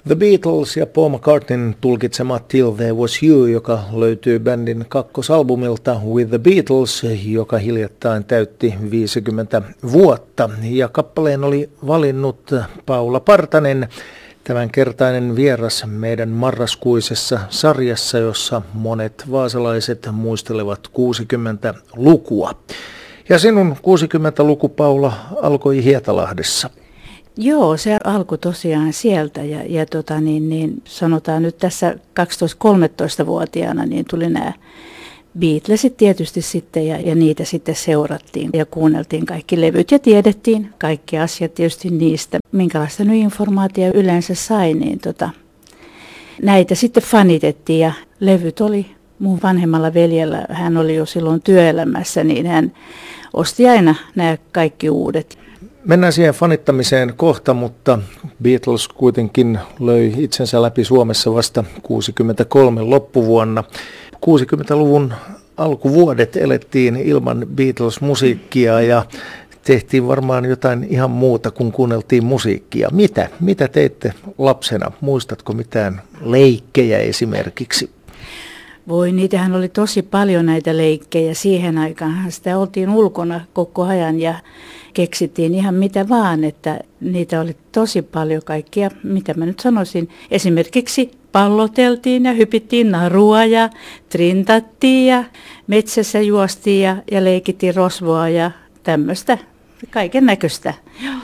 The Beatles ja Paul McCartneyn tulkitsema Till There Was You, joka löytyy bändin kakkosalbumilta With the Beatles, joka hiljattain täytti 50 vuotta. Ja kappaleen oli valinnut Paula Partanen, tämänkertainen vieras meidän marraskuisessa sarjassa, jossa monet vaasalaiset muistelevat 60-lukua. Ja sinun 60-luku, Paula, alkoi Hietalahdessa. Joo, se alkoi tosiaan sieltä ja sanotaan nyt tässä 12-13-vuotiaana niin tuli nämä Beatlesit tietysti sitten ja niitä sitten seurattiin ja kuunneltiin kaikki levyt ja tiedettiin kaikki asiat tietysti niistä. Minkälaista nyt informaatio yleensä sai, niin näitä sitten fanitettiin ja levyt oli mun vanhemmalla veljellä, hän oli jo silloin työelämässä, niin hän osti aina nämä kaikki uudet. Mennään siihen fanittamiseen kohta, mutta Beatles kuitenkin löi itsensä läpi Suomessa vasta 63 loppuvuonna. 60-luvun alkuvuodet elettiin ilman Beatles-musiikkia ja tehtiin varmaan jotain ihan muuta kuin kuunneltiin musiikkia. Mitä teitte lapsena? Muistatko mitään leikkejä esimerkiksi? Voi, niitähän oli tosi paljon näitä leikkejä. Siihen aikaan sitä oltiin ulkona koko ajan ja keksittiin ihan mitä vaan, että niitä oli tosi paljon kaikkia, mitä mä nyt sanoisin. Esimerkiksi palloteltiin ja hypittiin narua ja trintattiin ja metsässä juostiin ja leikittiin rosvoa ja tämmöistä, kaiken näköistä.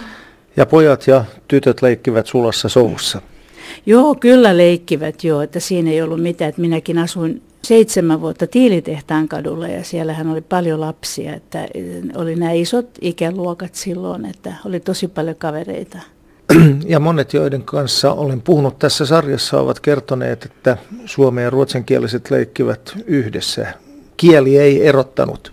Ja pojat ja tytöt leikkivät sulassa sovussa. Joo, kyllä leikkivät joo, että siinä ei ollut mitään, että minäkin asuin 7 vuotta Tiilitehtaan kadulla ja siellähän oli paljon lapsia, että oli nämä isot ikäluokat silloin, että oli tosi paljon kavereita. Ja monet, joiden kanssa olen puhunut tässä sarjassa, ovat kertoneet, että suomen- ja ruotsinkieliset leikkivät yhdessä. Kieli ei erottanut.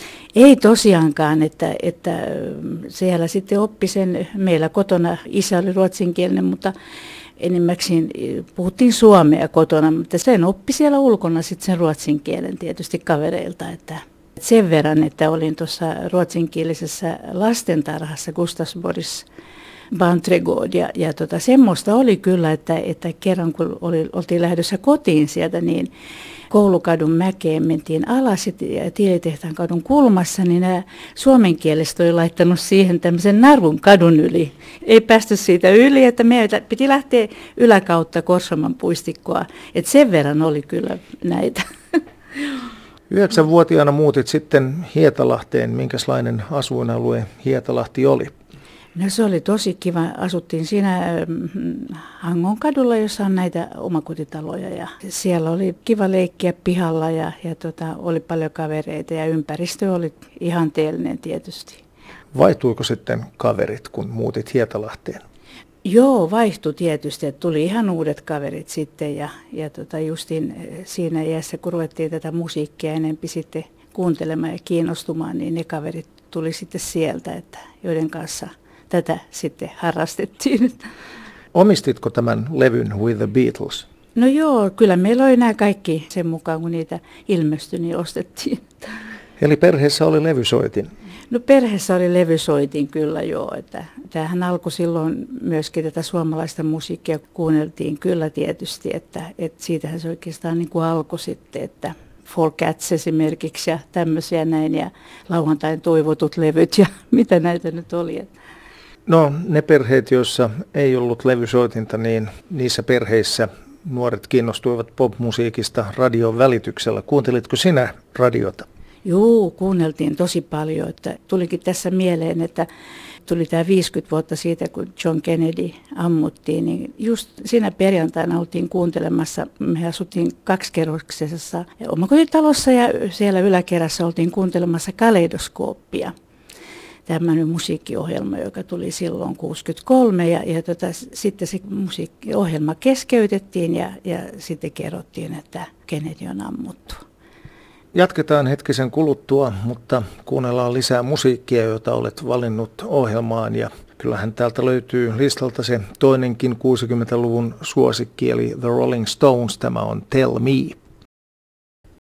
Ei tosiaankaan, että siellä sitten oppi sen, meillä kotona isä oli ruotsinkielinen, mutta enimmäkseen puhuttiin suomea kotona, mutta sen oppi siellä ulkona sitten sen ruotsin kielen tietysti kavereilta. Että sen verran, että olin tuossa ruotsinkielisessä lastentarhassa Gustavsborgs Barnträdgård ja semmoista oli kyllä, että kerran kun oltiin lähdössä kotiin sieltä, niin Koulukadun mäkeen mentiin alas ja Tiilitehtaan kadun kulmassa, niin nämä suomenkieliset oli laittanut siihen tämmöisen narun kadun yli. Ei päästy siitä yli, että meitä piti lähteä yläkautta Korsoman puistikkoa, että sen verran oli kyllä näitä. 9-vuotiaana muutit sitten Hietalahteen. Minkälainen asuinalue Hietalahti oli? No se oli tosi kiva. Asuttiin siinä Hangon kadulla, jossa on näitä omakotitaloja ja siellä oli kiva leikkiä pihalla ja oli paljon kavereita ja ympäristö oli ihanteellinen tietysti. Vaihtuiko sitten kaverit, kun muutit Hietalahteen? Joo, vaihtui tietysti, että tuli ihan uudet kaverit sitten ja justiin siinä iässä, kun ruvettiin tätä musiikkia enempi sitten kuuntelemaan ja kiinnostumaan, niin ne kaverit tuli sitten sieltä, että joiden kanssa tätä sitten harrastettiin. Omistitko tämän levyn With the Beatles? No joo, kyllä meillä oli nämä kaikki sen mukaan, kun niitä ilmestyi, niin ostettiin. Eli perheessä oli levysoitin? No perheessä oli levysoitin kyllä joo. Että tämähän alkoi silloin myöskin tätä suomalaista musiikkia kuunneltiin kyllä tietysti, että siitähän se oikeastaan niin kuin alkoi sitten, että Folk Cats esimerkiksi ja tämmöisiä näin ja lauantain toivotut levyt ja mitä näitä nyt oli. No ne perheet, joissa ei ollut levysoitinta, niin niissä perheissä nuoret kiinnostuivat popmusiikista radion välityksellä. Kuuntelitko sinä radiota? Joo, kuunneltiin tosi paljon. Että tulikin tässä mieleen, että tuli tämä 50 vuotta siitä, kun John Kennedy ammuttiin, niin just siinä perjantaina oltiin kuuntelemassa, me asuttiin 2-kerroksisessa omakotitalossa ja siellä yläkerrassa oltiin kuuntelemassa Kaleidoskooppia. Tämmöinen musiikkiohjelma, joka tuli silloin 63 ja sitten se musiikkiohjelma keskeytettiin ja sitten kerrottiin, että Kennedy on ammuttu. Jatketaan hetkisen kuluttua, mutta kuunnellaan lisää musiikkia, jota olet valinnut ohjelmaan. Ja kyllähän täältä löytyy listalta se toinenkin 60-luvun suosikki, eli The Rolling Stones. Tämä on Tell Me.